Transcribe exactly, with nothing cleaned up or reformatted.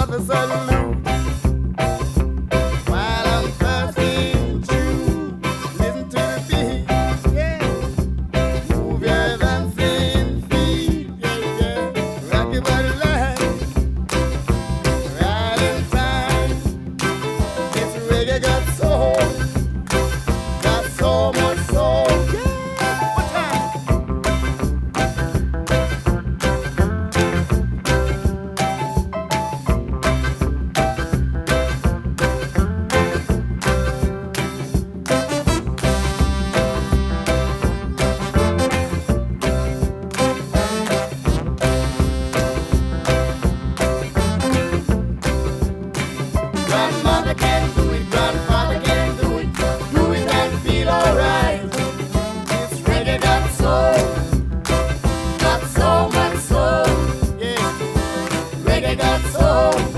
another salute. While I'm passing through, listen to the beat, yeah. Move your dancing feet, yeah, yeah. Rock your body line, right in time. It's reggae got soul, got so much soul. Yeah, one time. Grandmother can do it, grandfather can do it. Do it and feel alright. It's reggae got soul, got so much soul. Yeah, reggae got soul.